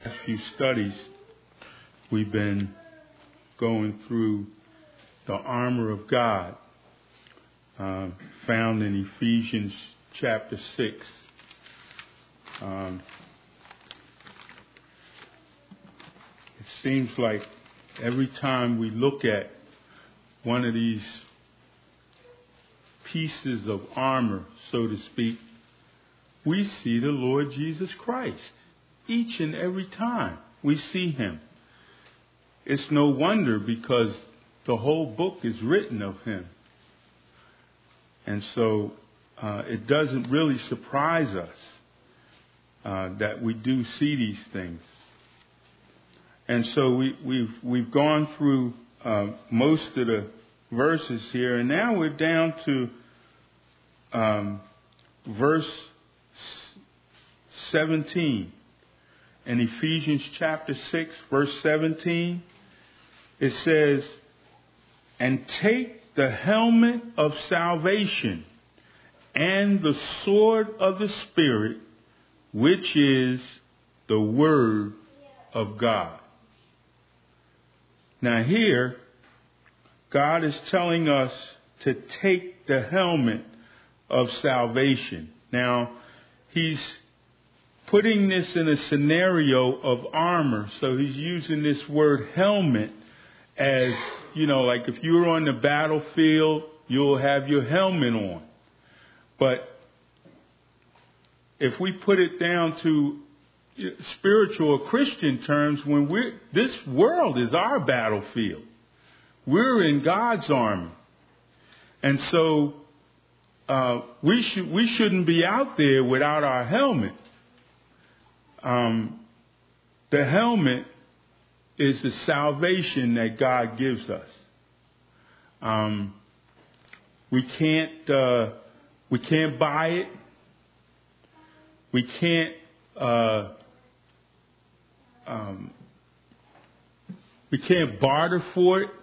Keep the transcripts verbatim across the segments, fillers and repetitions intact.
last few studies, we've been going through the armor of God, uh, found in Ephesians chapter six. Um, it seems like every time we look at one of these pieces of armor, so to speak, we see the Lord Jesus Christ. Each and every time we see him. It's no wonder, because the whole book is written of him. And so uh, it doesn't really surprise us uh, that we do see these things. And so we, we've we've gone through uh, most of the verses here, and now we're down to um, verse seventeen. In Ephesians chapter six, verse seventeen, it says, "And take the helmet of salvation and the sword of the Spirit, which is the Word of God." Now here, God is telling us to take the helmet of salvation. Now, he's putting this in a scenario of armor. So he's using this word helmet as, you know, like if you're on the battlefield, you'll have your helmet on. But if we put it down to spiritual or Christian terms, when we're, this world is our battlefield. We're in God's army. And so uh, we should we shouldn't be out there without our helmet. Um, the helmet is the salvation that God gives us. Um, we can't uh, we can't buy it. We can't uh, um, we can't barter for it.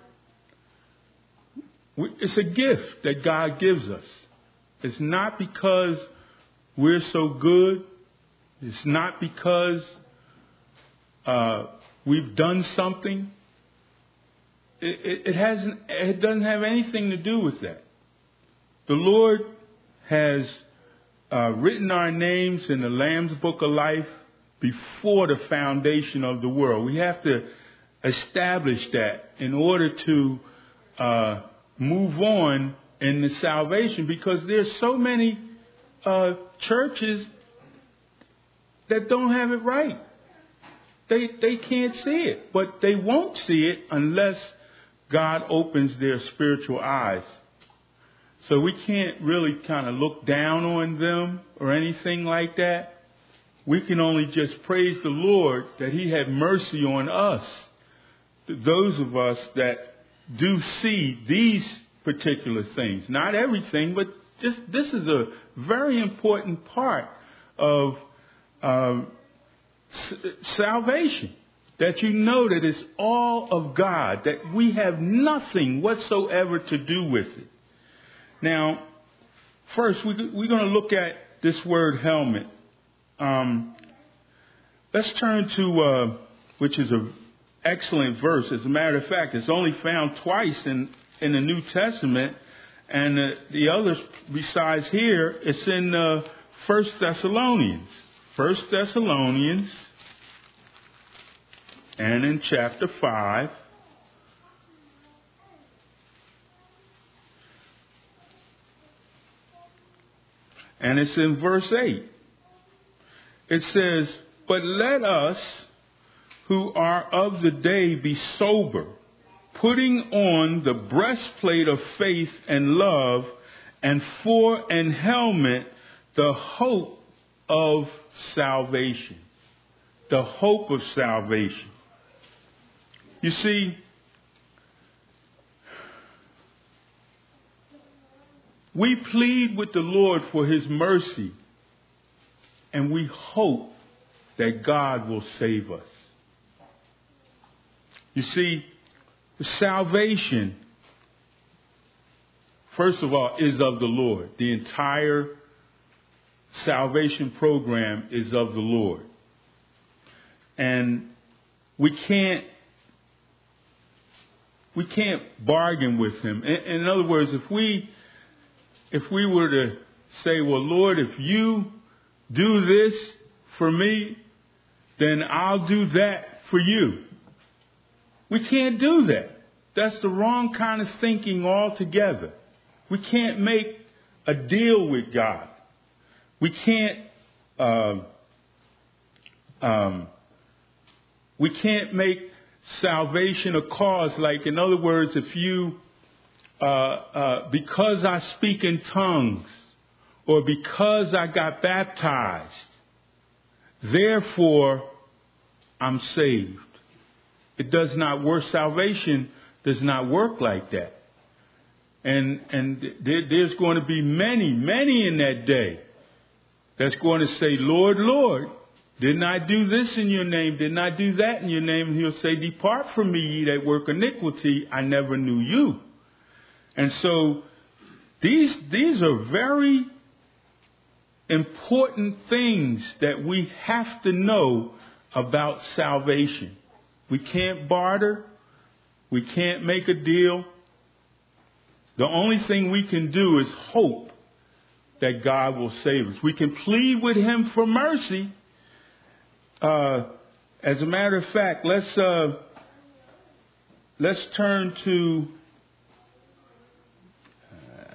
We, it's a gift that God gives us. It's not because we're so good. It's not because uh, we've done something. It, it, it hasn't. It doesn't have anything to do with that. The Lord has uh, written our names in the Lamb's Book of Life before the foundation of the world. We have to establish that in order to uh, move on in the salvation, because there's so many uh, churches that don't have it right. They they can't see it, but they won't see it unless God opens their spiritual eyes. So we can't really kind of look down on them or anything like that. We can only just praise the Lord that he had mercy on us, those of us that do see these particular things. Not everything, but just this is a very important part of Um, salvation, that you know that it's all of God, that we have nothing whatsoever to do with it. Now, first, we, we're going to look at this word helmet. Um, let's turn to, uh, which is an excellent verse. As a matter of fact, it's only found twice in, in the New Testament, and uh, the others besides here, it's in uh, First Thessalonians. First Thessalonians, and in chapter five, and it's in verse eight. It says, "But let us who are of the day be sober, putting on the breastplate of faith and love, and for an helmet the hope of salvation." The hope of salvation. You see, we plead with the Lord for his mercy, and we hope that God will save us. You see, the salvation, first of all, is of the Lord. The entire salvation program is of the Lord. And we can't we can't bargain with him. In, in other words, if we if we were to say, well, Lord, if you do this for me, then I'll do that for you. We can't do that. That's the wrong kind of thinking altogether. We can't make a deal with God. We can't uh, um, we can't make salvation a cause. Like, in other words, if you uh, uh, because I speak in tongues, or because I got baptized, therefore I'm saved. It does not work. Salvation does not work like that. And and there, there's going to be many, many in that day that's going to say, Lord, Lord, didn't I do this in your name? Didn't I do that in your name? And he'll say, depart from me, ye that work iniquity. I never knew you. And so these these are very important things that we have to know about salvation. We can't barter. We can't make a deal. The only thing we can do is hope that God will save us. We can plead with him for mercy. Uh, as a matter of fact, let's uh, let's turn to uh,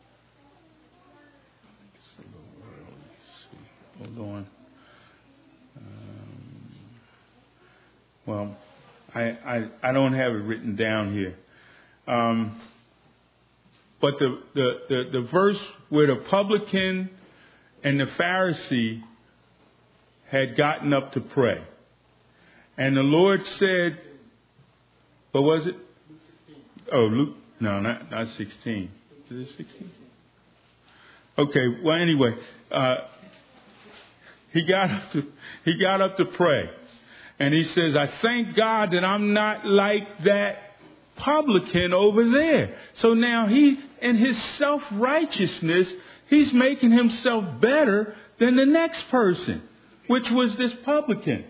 hold on. Um, well, I, I I don't have it written down here. Um, But the, the, the, the verse where the publican and the Pharisee had gotten up to pray. And the Lord said, what was it? Oh, Luke, no, not, not sixteen. Is it sixteen? Okay, well, anyway, uh, he got up to, he got up to pray. And he says, I thank God that I'm not like that publican over there. So now he, in his self-righteousness, he's making himself better than the next person, which was this publican.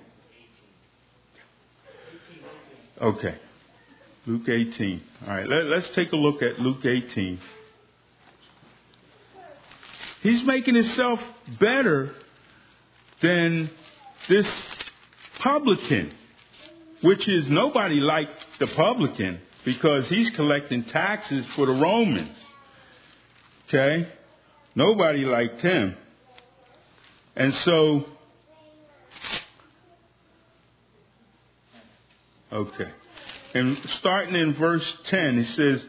Okay. Luke eighteen. All right, let, let's take a look at Luke eighteen. He's making himself better than this publican, which is nobody like the publican, because he's collecting taxes for the Romans. Okay? Nobody liked him. And so, okay. And starting in verse ten, it says,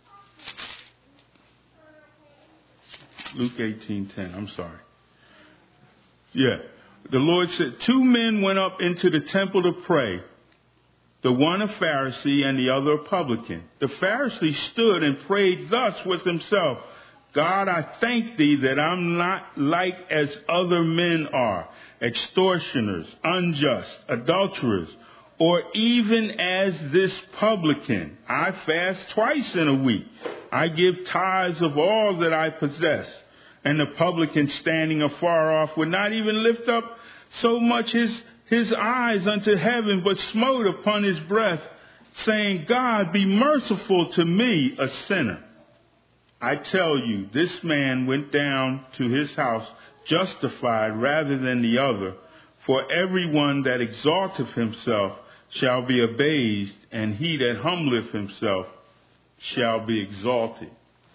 Luke eighteen ten, I'm sorry. Yeah. The Lord said, two men went up into the temple to pray, the one a Pharisee and the other a publican. The Pharisee stood and prayed thus with himself, God, I thank thee that I'm not like as other men are, extortioners, unjust, adulterers, or even as this publican. I fast twice in a week. I give tithes of all that I possess. And the publican, standing afar off, would not even lift up so much his his eyes unto heaven, but smote upon his breast, saying, God, be merciful to me, a sinner. I tell you, this man went down to his house justified rather than the other. For everyone that exalteth himself shall be abased, and he that humbleth himself shall be exalted.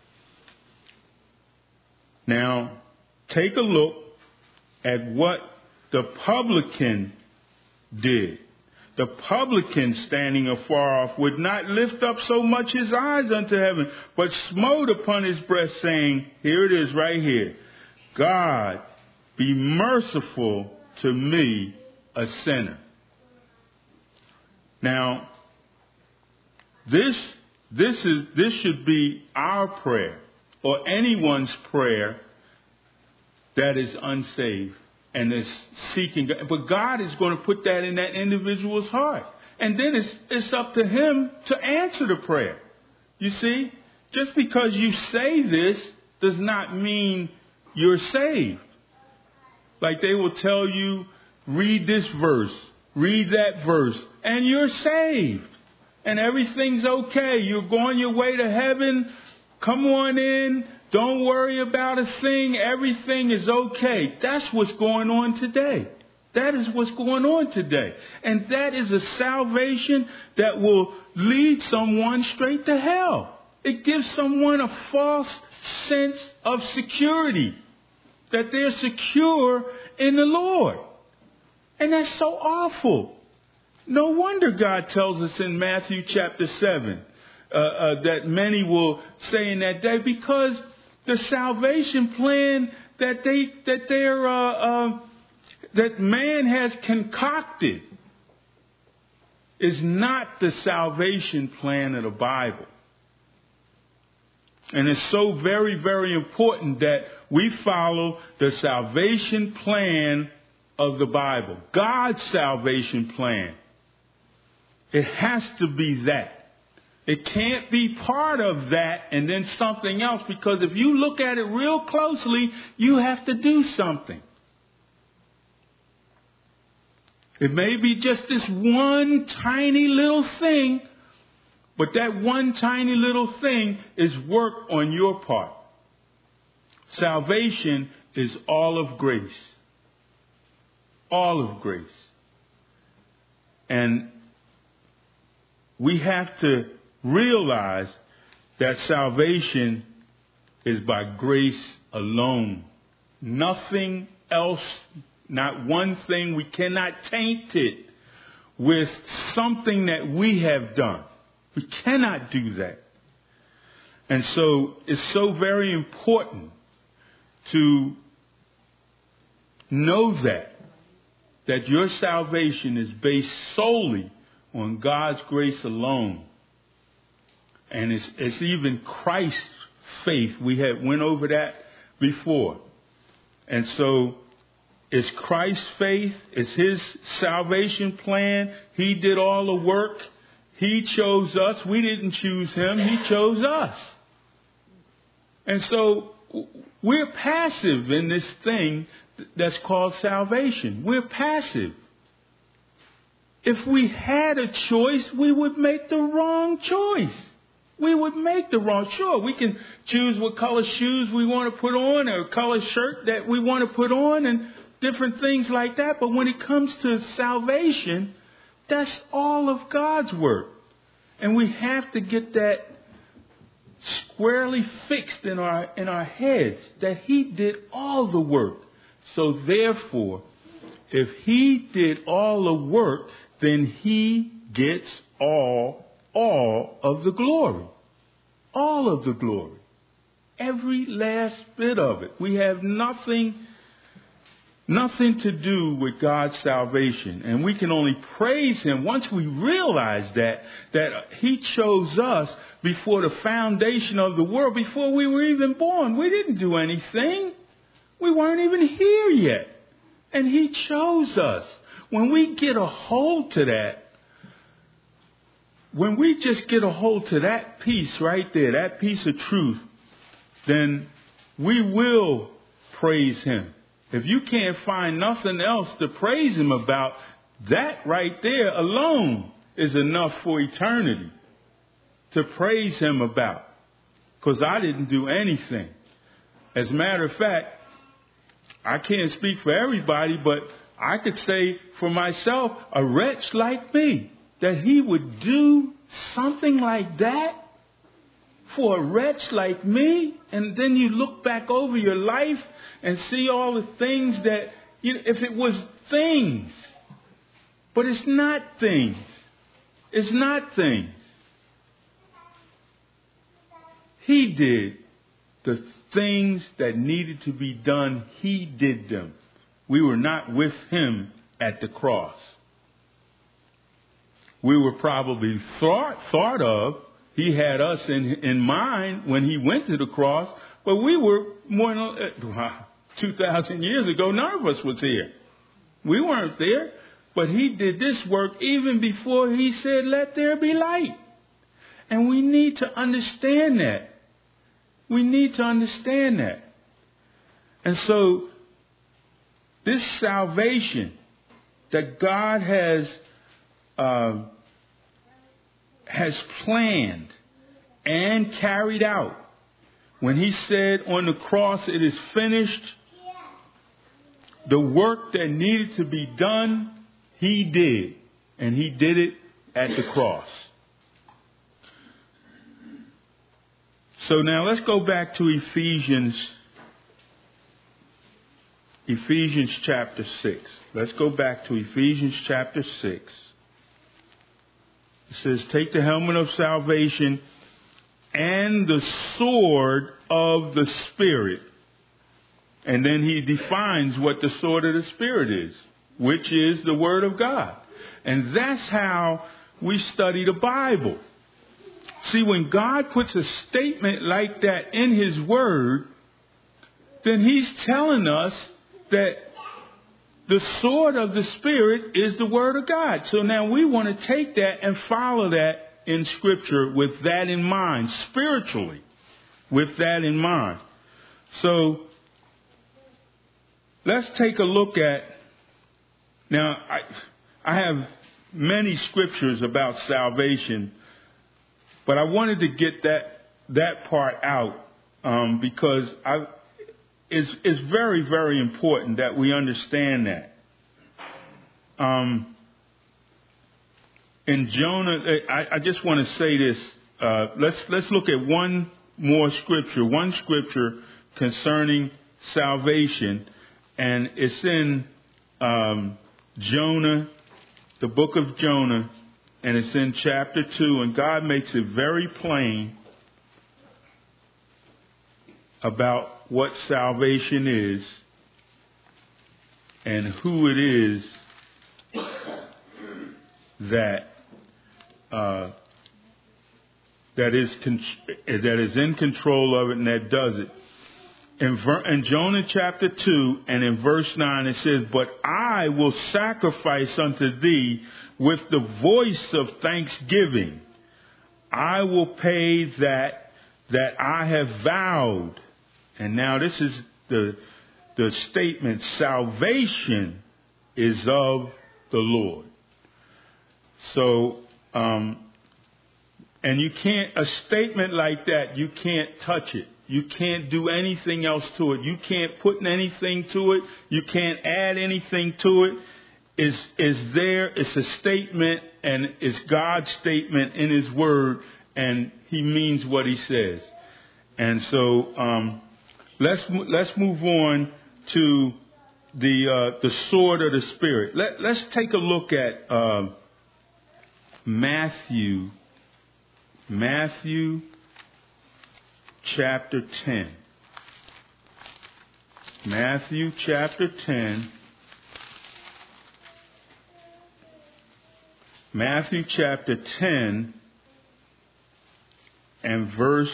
Now, take a look at what the publican did. The publican, standing afar off, would not lift up so much his eyes unto heaven, but smote upon his breast, saying, here it is right here, God, be merciful to me, a sinner. Now, this this is this should be our prayer, or anyone's prayer that is unsaved and is seeking God. But God is going to put that in that individual's heart. And then it's, it's up to him to answer the prayer. You see, just because you say this does not mean you're saved. Like they will tell you, read this verse read that verse, and you're saved. And everything's okay. You're going your way to heaven. Come on in. Don't worry about a thing. Everything is okay. That's what's going on today. That is what's going on today. And that is a salvation that will lead someone straight to hell. It gives someone a false sense of security, that they're secure in the Lord. And that's so awful. No wonder God tells us in Matthew chapter seven uh, uh, that many will say in that day, because the salvation plan that they that they're uh, uh, that man has concocted is not the salvation plan of the Bible. And it's so very, very important that we follow the salvation plan of the Bible, God's salvation plan. It has to be that. It can't be part of that and then something else, because if you look at it real closely, you have to do something. It may be just this one tiny little thing, but that one tiny little thing is work on your part. Salvation is all of grace. All of grace. And we have to realize that salvation is by grace alone. Nothing else, not one thing. We cannot taint it with something that we have done. We cannot do that. And so it's so very important to know that, that your salvation is based solely on God's grace alone. And it's, it's even Christ's faith. We had went over that before. And so it's Christ's faith. It's his salvation plan. He did all the work. He chose us. We didn't choose him. He chose us. And so we're passive in this thing that's called salvation. We're passive. If we had a choice, we would make the wrong choice. We would make the wrong. Sure, we can choose what color shoes we want to put on, or color shirt that we want to put on, and different things like that. But when it comes to salvation, that's all of God's work. And we have to get that squarely fixed in our in our heads, that he did all the work. So therefore, if he did all the work, then he gets all, all of the glory. All of the glory. Every last bit of it. We have nothing, nothing to do with God's salvation. And we can only praise him once we realize that, that he chose us before the foundation of the world, before we were even born. We didn't do anything. We weren't even here yet. And he chose us. When we get a hold to that, when we just get a hold to that piece right there, that piece of truth, then we will praise him. If you can't find nothing else to praise him about, that right there alone is enough for eternity to praise him about. Because I didn't do anything. As a matter of fact, I can't speak for everybody, but I could say for myself, a wretch like me, that he would do something like that for a wretch like me. And then you look back over your life and see all the things that, you know, if it was things, but it's not things. It's not things. He did the things that needed to be done. He did them. We were not with him at the cross. We were probably thought, thought of. He had us in, in mind when he went to the cross, but we were more than uh, two thousand years ago. None of us was here. We weren't there, but he did this work even before he said, "Let there be light." And we need to understand that. We need to understand that. And so this salvation that God has uh, has planned and carried out. When he said on the cross, it is finished, the work that needed to be done, he did. And he did it at the cross. So now let's go back to Ephesians, Ephesians chapter six. Let's go back to Ephesians chapter six. It says, take the helmet of salvation and the sword of the Spirit. And then he defines what the sword of the Spirit is, which is the Word of God. And that's how we study the Bible. See, when God puts a statement like that in his Word, then he's telling us that the sword of the Spirit is the Word of God. So now we want to take that and follow that in Scripture with that in mind, spiritually, with that in mind. So let's take a look at, now I, I have many scriptures about salvation, but I wanted to get that that part out um, because I, it's, it's very, very important that we understand that. Um, in Jonah, I, I just want to say this. Uh, let's let's look at one more scripture, one scripture concerning salvation, and it's in um, Jonah, the book of Jonah, and it's in chapter two, and God makes it very plain about what salvation is and who it is that uh, that is con- that is in control of it and that does it. In, ver- in Jonah chapter two and in verse nine it says, but I will sacrifice unto thee with the voice of thanksgiving. I will pay that that I have vowed. And now this is the the statement, salvation is of the Lord. So, um, and you can't, a statement like that, you can't touch it. You can't do anything else to it. You can't put anything to it. You can't add anything to it. It's, it's there. It's a statement, and it's God's statement in his word, and he means what he says. And so, um, let's, let's move on to the, uh, the sword of the Spirit. Let, let's take a look at, uh, Matthew, Matthew chapter ten. Matthew chapter ten. Matthew chapter ten and verse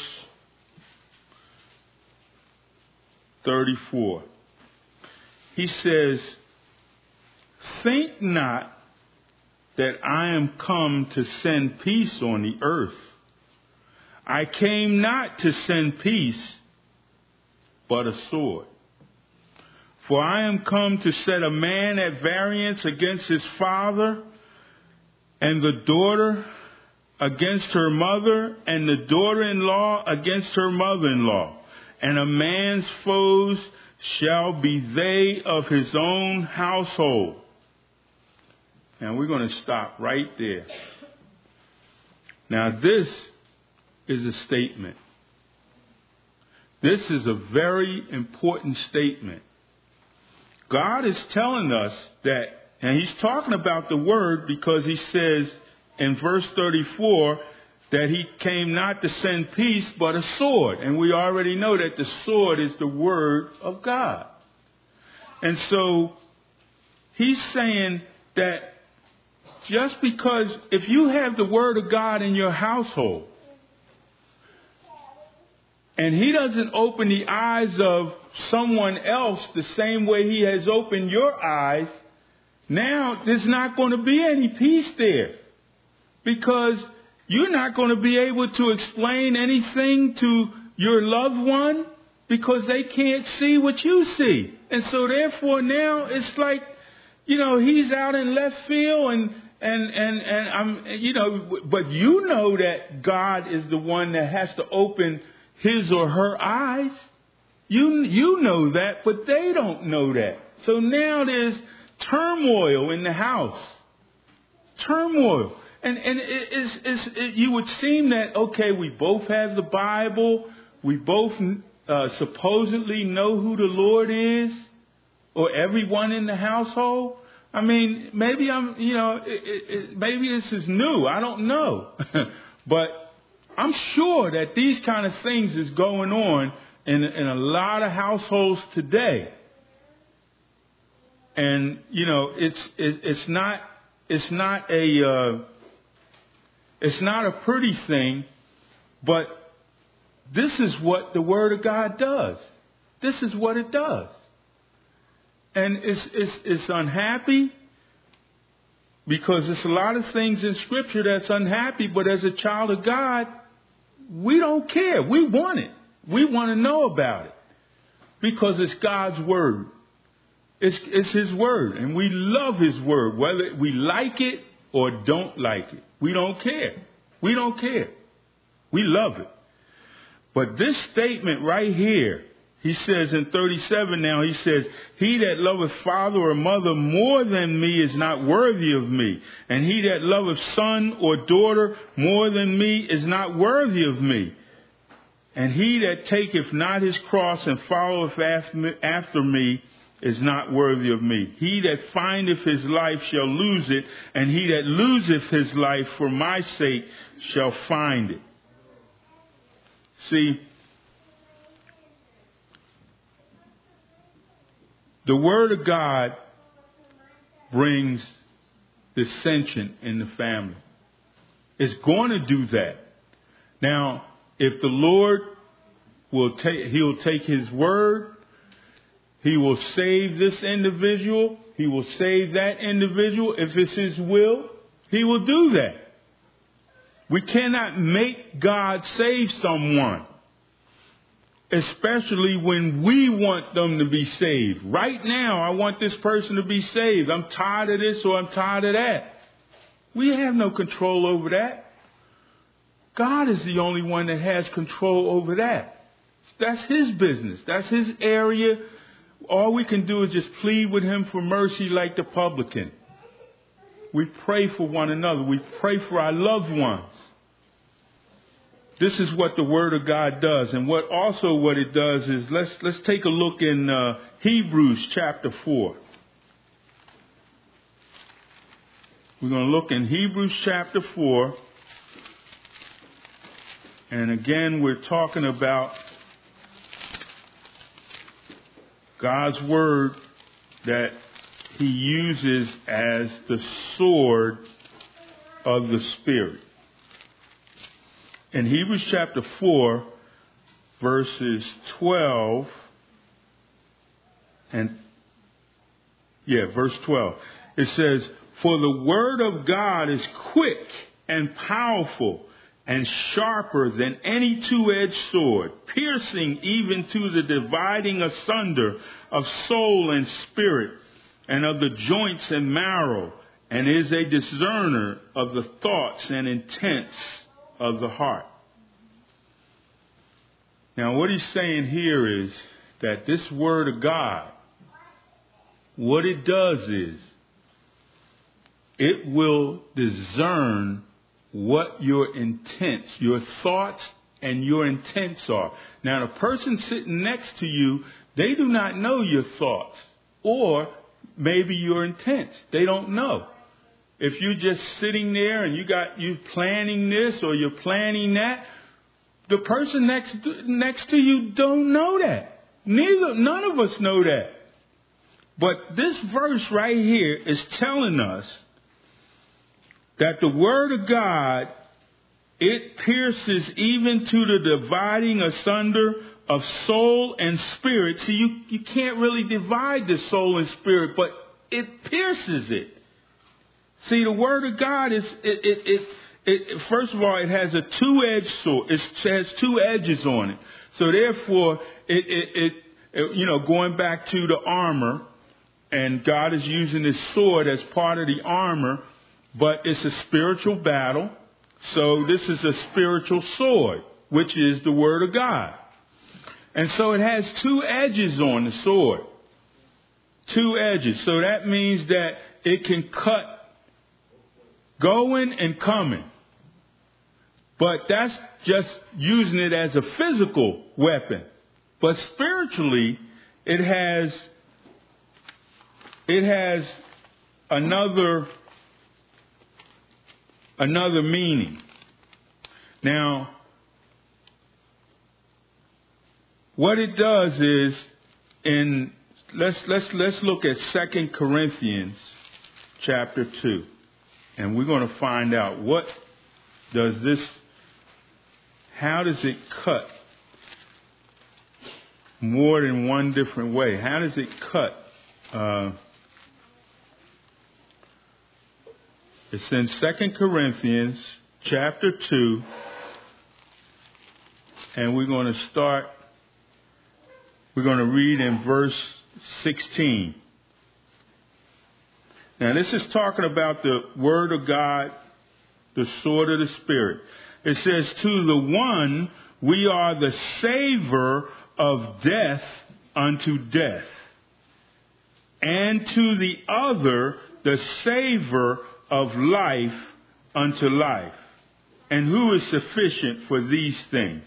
thirty-four. He says, think not that I am come to send peace on the earth. I came not to send peace, but a sword. For I am come to set a man at variance against his father, and the daughter against her mother, and the daughter-in-law against her mother-in-law. And a man's foes shall be they of his own household. Now we're going to stop right there. Now this is a statement. This is a very important statement. God is telling us that, and he's talking about the word because he says in verse thirty-four that he came not to send peace but a sword. And we already know that the sword is the word of God. And so he's saying that just because if you have the word of God in your household and he doesn't open the eyes of someone else the same way he has opened your eyes, now there's not going to be any peace there because you're not going to be able to explain anything to your loved one because they can't see what you see. And so therefore now it's like, you know, he's out in left field and, and, and, and I'm, you know, but you know that God is the one that has to open his or her eyes. You, you know that, but they don't know that. So now there's turmoil in the house. Turmoil. And, and it, it's, it's, it, you would seem that, okay, we both have the Bible. We both uh, supposedly know who the Lord is, or everyone in the household. I mean, maybe I'm, you know, it, it, it, maybe this is new. I don't know. But I'm sure that these kind of things is going on in, in a lot of households today. And, you know, it's, it, it's not, it's not a, uh, it's not a pretty thing, but this is what the Word of God does. This is what it does. And it's, it's, it's unhappy because there's a lot of things in Scripture that's unhappy, but as a child of God, we don't care. We want it. We want to know about it because it's God's Word. It's, it's His Word, and we love His Word, whether we like it or don't like it. We don't care. We don't care. We love it. But this statement right here, he says in thirty-seven now, he says, he that loveth father or mother more than me is not worthy of me. And he that loveth son or daughter more than me is not worthy of me. And he that taketh not his cross and followeth after me is not worthy of me. He that findeth his life shall lose it, and he that loseth his life for my sake shall find it. See, the Word of God brings dissension in the family. It's going to do that. Now, if the Lord will take, He'll take His Word, He will save this individual, He will save that individual. If it's His will, He will do that. We cannot make God save someone, especially when we want them to be saved. Right now, I want this person to be saved. I'm tired of this or I'm tired of that. We have no control over that. God is the only one that has control over that. That's His business. That's His area. All we can do is just plead with Him for mercy like the publican. We pray for one another. We pray for our loved ones. This is what the Word of God does. And what also what it does is, let's let's take a look in uh, Hebrews chapter four. We're going to look in Hebrews chapter four. And again, we're talking about God's Word that He uses as the sword of the Spirit. In Hebrews chapter four, verses twelve, and yeah, verse twelve, it says, "For the word of God is quick and powerful and sharper than any two-edged sword, piercing even to the dividing asunder of soul and spirit, and of the joints and marrow, and is a discerner of the thoughts and intents of the heart." Now, what he's saying here is that this Word of God, what it does is, it will discern what your intents, your thoughts and your intents are. Now, the person sitting next to you, they do not know your thoughts or maybe your intents. They don't know. If you're just sitting there and you got you planning this or you're planning that, the person next to, next to you don't know that. Neither, none of us know that. But this verse right here is telling us that the Word of God, it pierces even to the dividing asunder of soul and spirit. See, you, you can't really divide the soul and spirit, but it pierces it. See, the Word of God is, it, it, it, it, first of all, it has a two-edged sword. It has two edges on it. So therefore, it, it, it, it, you know, going back to the armor, and God is using this sword as part of the armor, but it's a spiritual battle. So this is a spiritual sword, which is the Word of God. And so it has two edges on the sword. Two edges. So that means that it can cut going and coming. But that's just using it as a physical weapon. But spiritually, it has it has another another meaning. Now, what it does is in let's let's let's look at Second Corinthians chapter two. And we're going to find out what does this how does it cut more than one different way? How does it cut? Uh, it's in Second Corinthians chapter two, and we're going to start, we're going to read in verse sixteen. Now, this is talking about the Word of God, the sword of the Spirit. It says, to the one we are the savor of death unto death, and to the other the savor of life unto life. And who is sufficient for these things?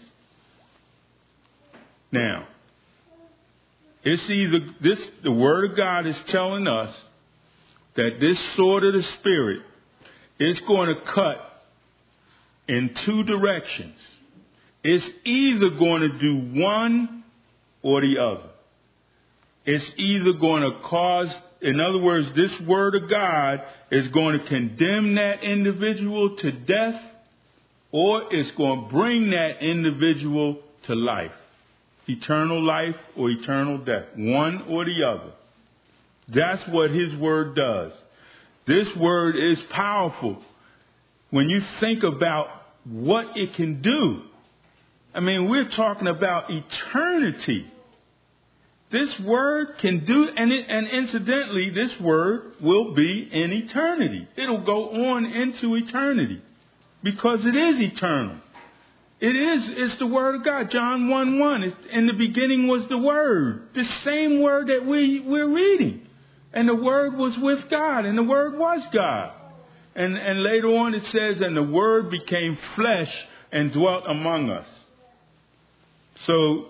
Now, it's either this, the Word of God is telling us that this sword of the Spirit is going to cut in two directions. It's either going to do one or the other. It's either going to cause, in other words, this Word of God is going to condemn that individual to death, or it's going to bring that individual to life. Eternal life or eternal death. One or the other. That's what His Word does. This Word is powerful. When you think about what it can do, I mean, we're talking about eternity. This Word can do, and, it, and incidentally, this Word will be in eternity. It'll go on into eternity because it is eternal. It is, it's the Word of God. John one one, it's, in the beginning was the Word. The same Word that we, we're reading. And the Word was with God, and the Word was God. And, and later on it says, and the Word became flesh and dwelt among us. So,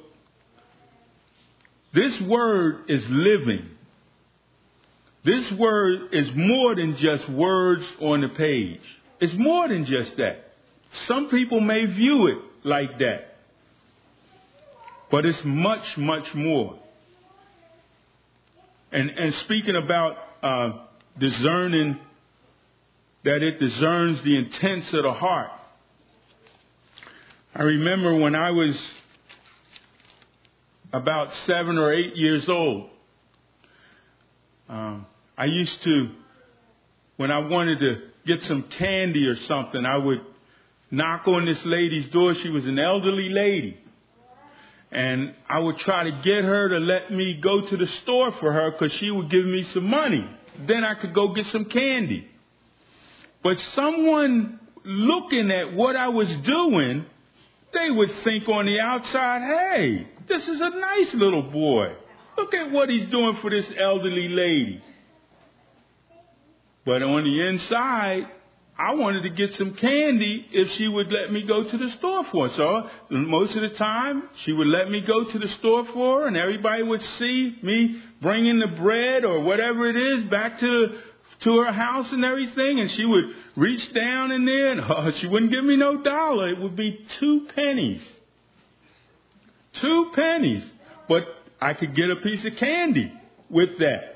this Word is living. This Word is more than just words on the page. It's more than just that. Some people may view it like that. But it's much, much more. And, and speaking about uh, discerning, that it discerns the intents of the heart. I remember when I was about seven or eight years old, um, I used to, when I wanted to get some candy or something, I would knock on this lady's door. She was an elderly lady. And I would try to get her to let me go to the store for her because she would give me some money. Then I could go get some candy. But someone looking at what I was doing, they would think on the outside, hey, this is a nice little boy. Look at what he's doing for this elderly lady. But on the inside, I wanted to get some candy if she would let me go to the store for her. So most of the time, she would let me go to the store for her, and everybody would see me bringing the bread or whatever it is back to to her house and everything. And she would reach down in there, and oh, she wouldn't give me no dollar. It would be two pennies. Two pennies. But I could get a piece of candy with that.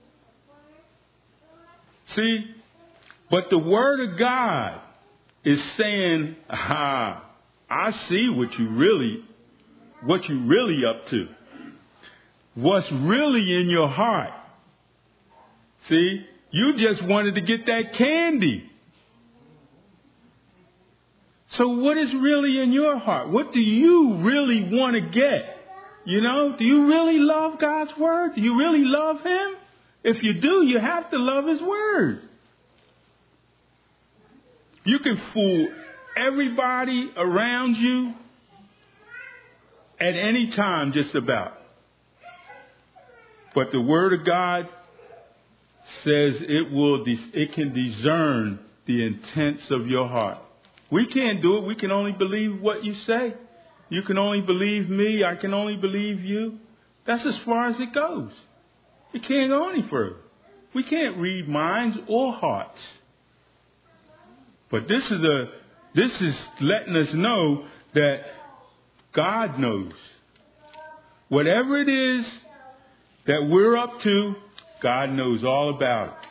See? But the Word of God is saying, ah, I see what you really, what you really up to. What's really in your heart. See, you just wanted to get that candy. So what is really in your heart? What do you really want to get? You know, do you really love God's Word? Do you really love Him? If you do, you have to love his word. You can fool everybody around you at any time, just about. But the word of God says it will, it can discern the intents of your heart. We can't do it. We can only believe what you say. You can only believe me. I can only believe you. That's as far as it goes. It can't go any further. We can't read minds or hearts. But this is a, this is letting us know that God knows. Whatever it is that we're up to, God knows all about it.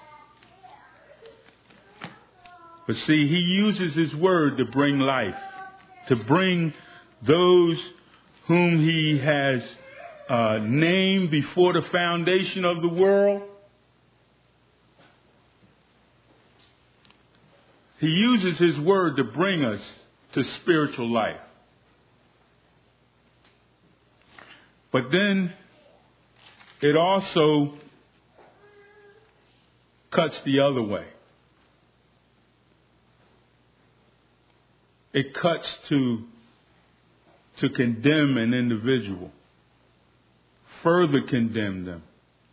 But see, he uses his word to bring life, to bring those whom he has uh, named before the foundation of the world. He uses his word to bring us to spiritual life. But then it also cuts the other way. It cuts to, to condemn an individual, further condemn them.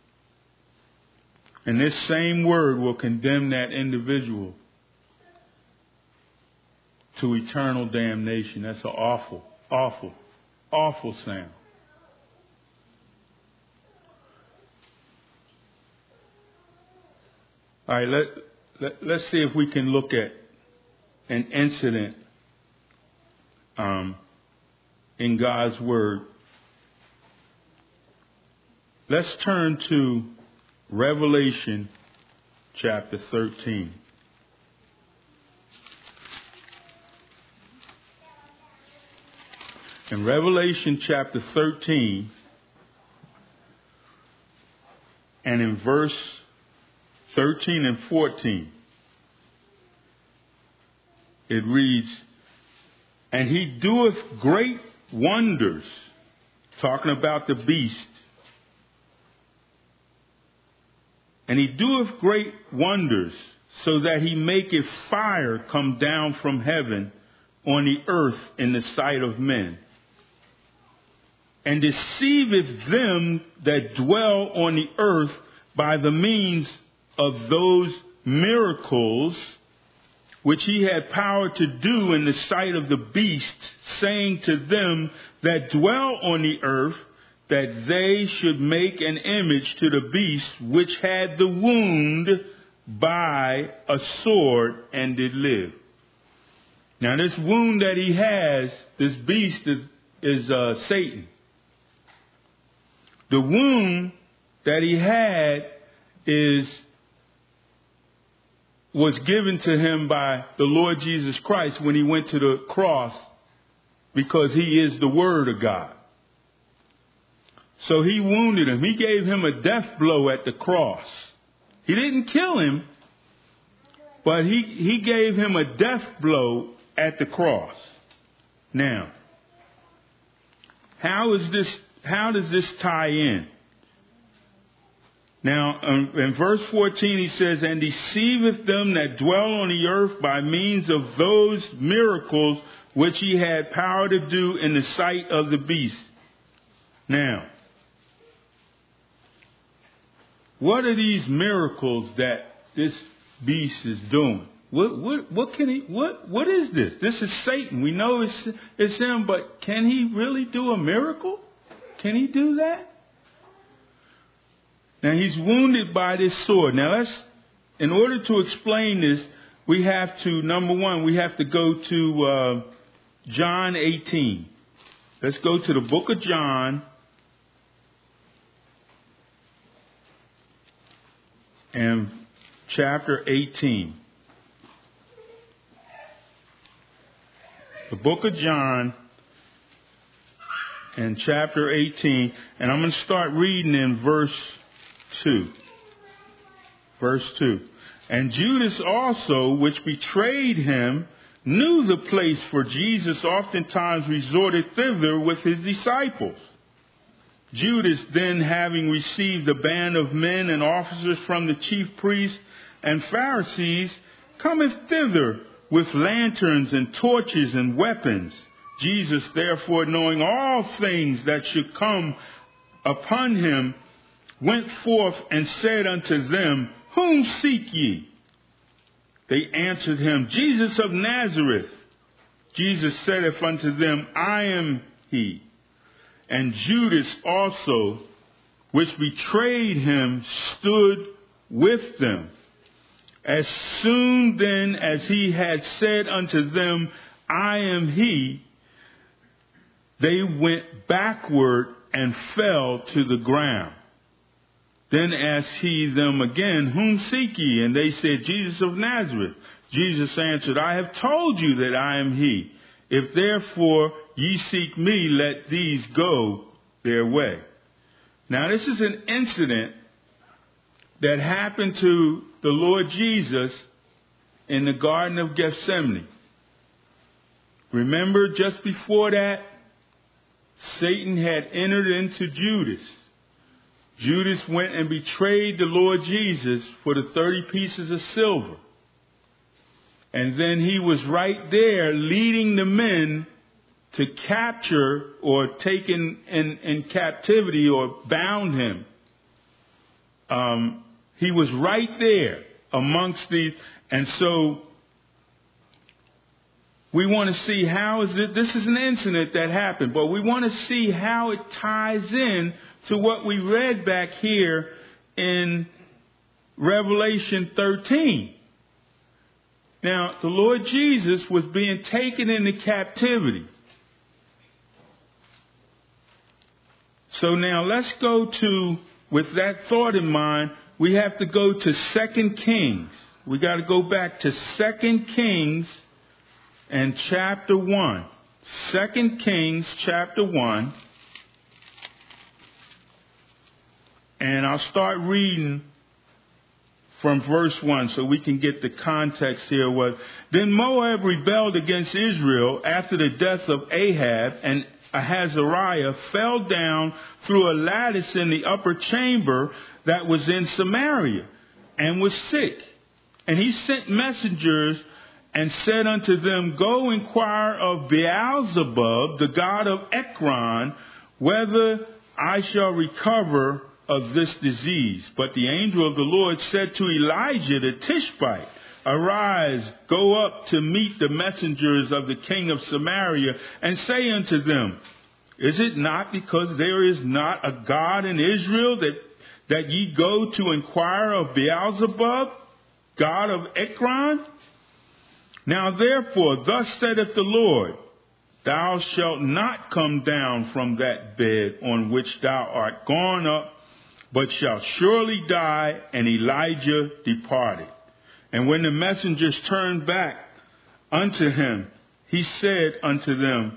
And this same word will condemn that individual to eternal damnation. That's an awful, awful, awful sound. All right, let, let, let's see if we can look at an incident um, in God's Word. Let's turn to Revelation chapter thirteen. In Revelation chapter thirteen, and in verse thirteen and fourteen, it reads, "And he doeth great wonders," talking about the beast. "And he doeth great wonders, so that he maketh fire come down from heaven on the earth in the sight of men, and deceiveth them that dwell on the earth by the means of those miracles which he had power to do in the sight of the beast, saying to them that dwell on the earth, that they should make an image to the beast which had the wound by a sword and did live." Now this wound that he has, this beast is, is uh, Satan. The wound that he had is was given to him by the Lord Jesus Christ when he went to the cross, because he is the Word of God. So he wounded him. He gave him a death blow at the cross. He didn't kill him, but he, he gave him a death blow at the cross. Now, how is this, how does this tie in? Now, in verse fourteen, he says, "And deceiveth them that dwell on the earth by means of those miracles which he had power to do in the sight of the beast." Now, what are these miracles that this beast is doing? What what what can he what what is this? This is Satan. We know it's it's him, but can he really do a miracle? Can he do that? Now, he's wounded by this sword. Now, let's, in order to explain this, we have to, number one, we have to go to uh, John eighteen. Let's go to the book of John. And chapter eighteen. The book of John and chapter eighteen. And I'm going to start reading in verse two. Verse two. "And Judas also, which betrayed him, knew the place, for Jesus oftentimes resorted thither with his disciples. Judas then, having received a band of men and officers from the chief priests and Pharisees, cometh thither with lanterns and torches and weapons. Jesus, therefore, knowing all things that should come upon him, went forth and said unto them, Whom seek ye? They answered him, Jesus of Nazareth. Jesus saith unto them, I am he. And Judas also, which betrayed him, stood with them. As soon then as he had said unto them, I am he, they went backward and fell to the ground. Then asked he them again, Whom seek ye? And they said, Jesus of Nazareth. Jesus answered, I have told you that I am he. If therefore ye seek me, let these go their way. Now this is an incident that happened to the Lord Jesus in the Garden of Gethsemane. Remember, just before that, Satan had entered into Judas. Judas went and betrayed the Lord Jesus for the thirty pieces of silver. And then he was right there leading the men to capture or take in, in, in captivity or bound him. Um, he was right there amongst these. And so we want to see how is it, this is an incident that happened, but we want to see how it ties in to what we read back here in Revelation thirteen. Now, the Lord Jesus was being taken into captivity. So now let's go to, with that thought in mind, we have to go to Second Kings. We got to go back to Second Kings and chapter one. Second Kings chapter one. And I'll start reading from verse one so we can get the context here. Was Then Moab rebelled against Israel after the death of Ahab, and Ahazariah fell down through a lattice in the upper chamber that was in Samaria, and was sick. And he sent messengers and said unto them, Go inquire of Beelzebub, the god of Ekron, whether I shall recover of this disease. But the angel of the Lord said to Elijah the Tishbite, Arise, go up to meet the messengers of the king of Samaria, and say unto them, Is it not because there is not a God in Israel that, that ye go to inquire of Beelzebub, god of Ekron? Now therefore, thus saith the Lord, Thou shalt not come down from that bed on which thou art gone up, but shalt surely die. And Elijah departed. And when the messengers turned back unto him, he said unto them,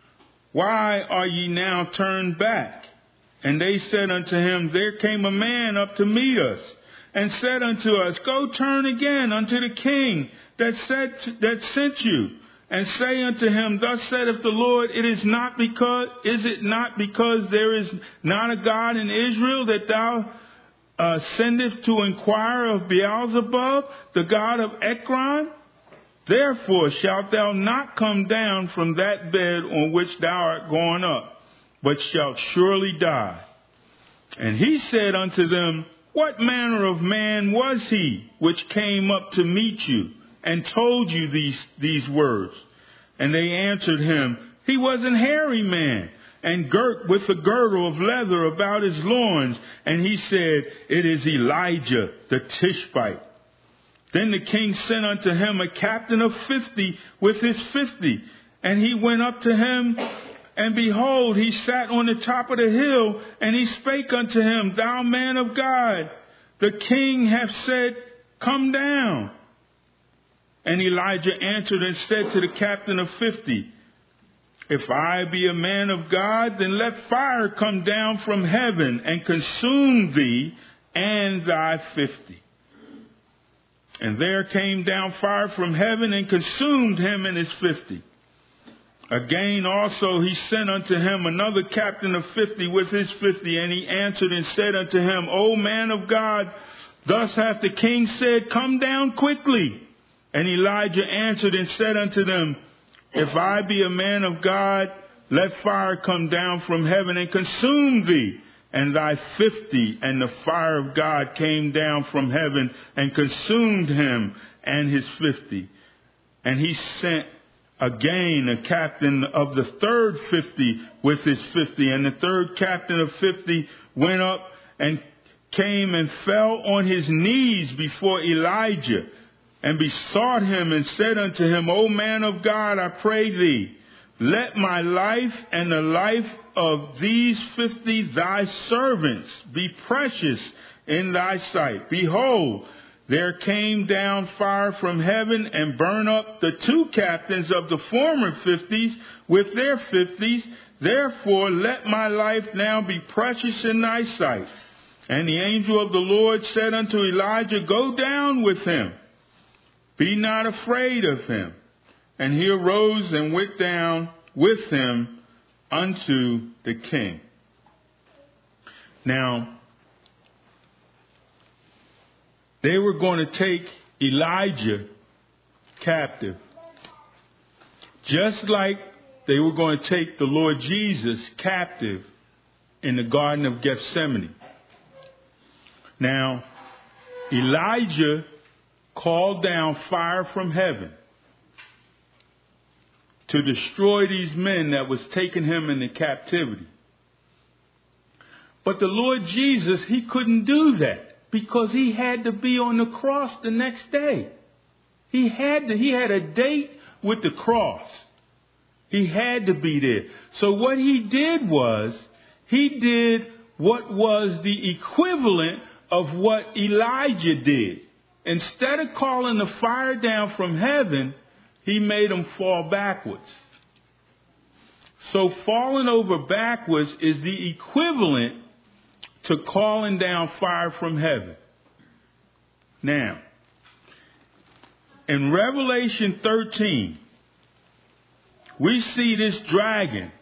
Why are ye now turned back? And they said unto him, There came a man up to meet us, and said unto us, Go turn again unto the king that said to, that sent you, and say unto him, Thus saith the Lord, It is not because is it not because there is not a God in Israel that thou uh, sendest to inquire of Beelzebub, the god of Ekron? Therefore shalt thou not come down from that bed on which thou art gone up, but shalt surely die. And he said unto them, What manner of man was he which came up to meet you, and told you these, these words? And they answered him, He was an hairy man, and girt with a girdle of leather about his loins. And he said, It is Elijah the Tishbite. Then the king sent unto him a captain of fifty with his fifty. And he went up to him, and behold, he sat on the top of the hill, and he spake unto him, Thou man of God, the king hath said, Come down. And Elijah answered and said to the captain of fifty, If I be a man of God, then let fire come down from heaven and consume thee and thy fifty. And there came down fire from heaven and consumed him and his fifty. Again also he sent unto him another captain of fifty with his fifty, and he answered and said unto him, O man of God, thus hath the king said, come down quickly. And Elijah answered and said unto them, if I be a man of God, let fire come down from heaven and consume thee and thy fifty. And the fire of God came down from heaven and consumed him and his fifty. And he sent again a captain of the third fifty with his fifty. And the third captain of fifty went up and came and fell on his knees before Elijah and besought him and said unto him, O man of God, I pray thee, let my life and the life of these fifty thy servants be precious in thy sight. Behold, there came down fire from heaven and burned up the two captains of the former fifties with their fifties. Therefore, let my life now be precious in thy sight. And the angel of the Lord said unto Elijah, go down with him. Be not afraid of him. And he arose and went down with him unto the king. Now, they were going to take Elijah captive, just like they were going to take the Lord Jesus captive in the Garden of Gethsemane. Now, Elijah called down fire from heaven to destroy these men that was taking him into captivity. But the Lord Jesus, he couldn't do that because he had to be on the cross the next day. He had to, he had a date with the cross. He had to be there. So what he did was, he did what was the equivalent of what Elijah did. Instead of calling the fire down from heaven, he made them fall backwards. So falling over backwards is the equivalent to calling down fire from heaven. Now, in Revelation thirteen, we see this dragon.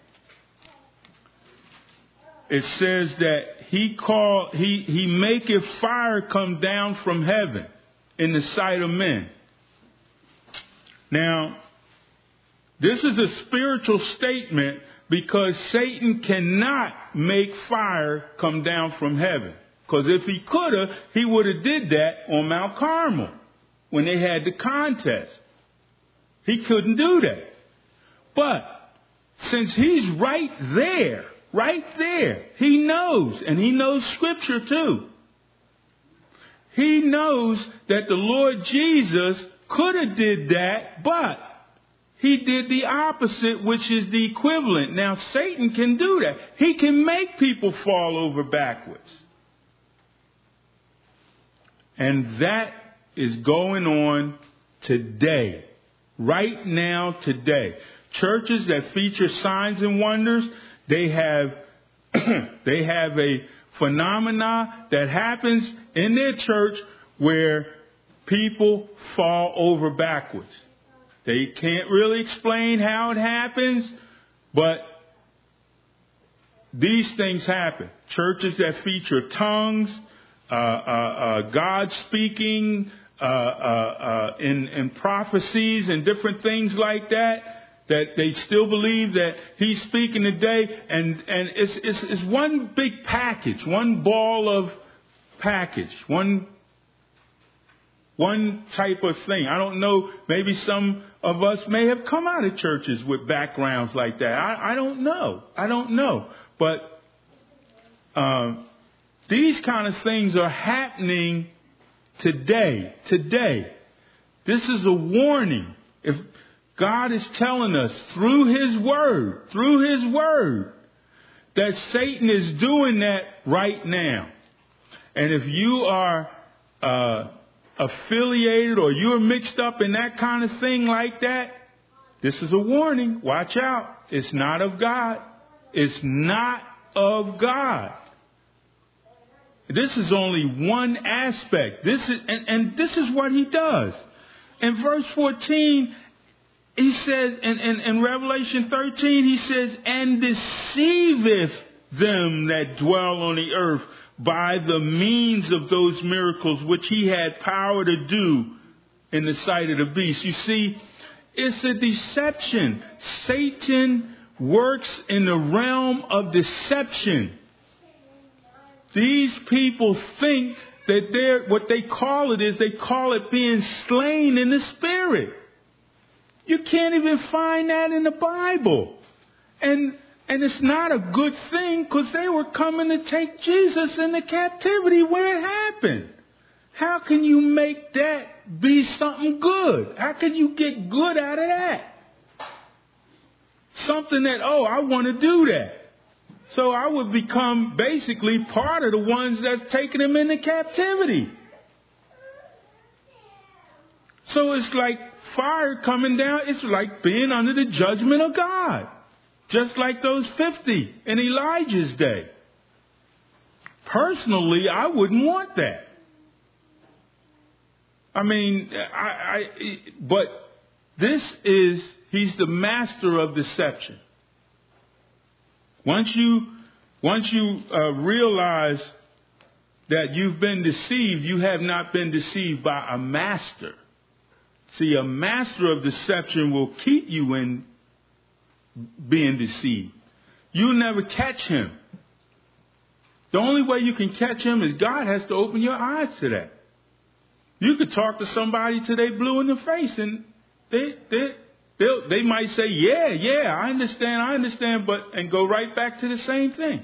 It says that he called, he, he maketh fire come down from heaven in the sight of men. Now, this is a spiritual statement because Satan cannot make fire come down from heaven. Because if he could have, he would have did that on Mount Carmel when they had the contest. He couldn't do that. But since he's right there, right there, he knows, and he knows Scripture too. He knows that the Lord Jesus could have did that, but he did the opposite, which is the equivalent. Now, Satan can do that. He can make people fall over backwards. And that is going on today. Right now, today. Churches that feature signs and wonders, they have they have a phenomena that happens in their church where people fall over backwards. They can't really explain how it happens, but these things happen. Churches that feature tongues, uh, uh, uh, God speaking uh, uh, uh, in, in prophecies and different things like that, that they still believe that he's speaking today, and, and it's, it's, it's one big package, one ball of package, one One type of thing. I don't know, maybe some of us may have come out of churches with backgrounds like that. I, I don't know. I don't know. But uh, these kind of things are happening today. Today. This is a warning. If God is telling us through His Word, through His Word, that Satan is doing that right now. And if you are uh, affiliated or you're mixed up in that kind of thing like that, this is a warning. Watch out. It's not of God. It's not of God. This is only one aspect. This is, and, and this is what he does. In verse fourteen, he says in, in, in Revelation thirteen, he says, and deceiveth them that dwell on the earth by the means of those miracles which he had power to do in the sight of the beast. You see, it's a deception. Satan works in the realm of deception. These people think that they're, what they call it is, they call it being slain in the spirit. You can't even find that in the Bible. And and it's not a good thing, because they were coming to take Jesus into captivity where it happened. How can you make that be something good? How can you get good out of that? Something that, oh, I want to do that. So I would become basically part of the ones that's taking them into captivity. So it's like fire coming down. It's like being under the judgment of God. Just like those fifty in Elijah's day. Personally, I wouldn't want that. I mean, I, I, but this is, he's the master of deception. Once you, once you uh, realize that you've been deceived, you have not been deceived by a master. See, a master of deception will keep you in being deceived. You'll never catch him. The only way you can catch him is God has to open your eyes to that. You could talk to somebody till they blue in the face, and they they they they might say, "Yeah, yeah, I understand, I understand," but and go right back to the same thing.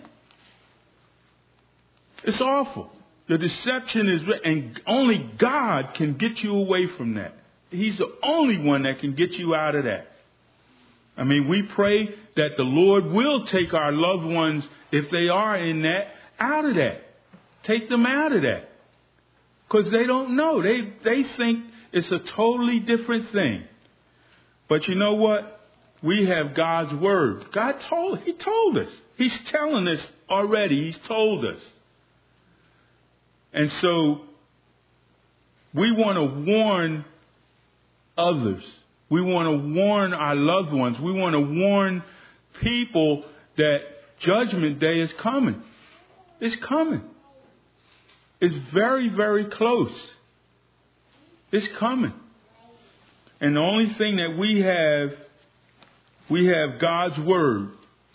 It's awful. The deception is, and only God can get you away from that. He's the only one that can get you out of that. I mean, we pray that the Lord will take our loved ones, if they are in that, out of that. Take them out of that. Because they don't know. They they think it's a totally different thing. But you know what? We have God's word. God told, he told us. He's telling us already. He's told us. And so we want to warn others. We want to warn our loved ones. We want to warn people that judgment day is coming. It's coming. It's very, very close. It's coming. And the only thing that we have, we have God's word.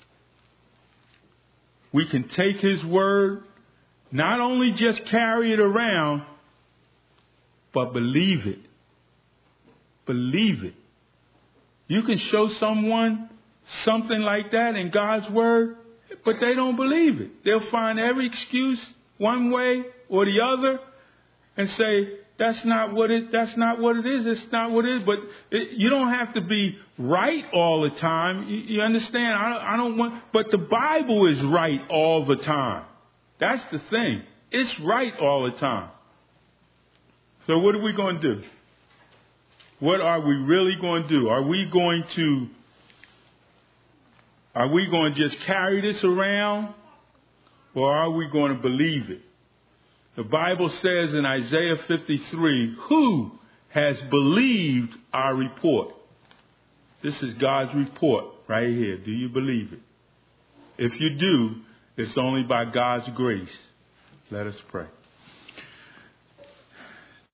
We can take his word, not only just carry it around, but believe it. Believe it. You can show someone something like that in God's word, but they don't believe it. They'll find every excuse one way or the other and say, that's not what it, that's not what it is. It's not what it is. But it, you don't have to be right all the time. You, you understand? I don't, I don't want, but the Bible is right all the time. That's the thing. It's right all the time. So what are we going to do? What are we really going to do? Are we going to, are we going to just carry this around, or are we going to believe it? The Bible says in Isaiah fifty-three, who has believed our report? This is God's report right here. Do you believe it? If you do, it's only by God's grace. Let us pray.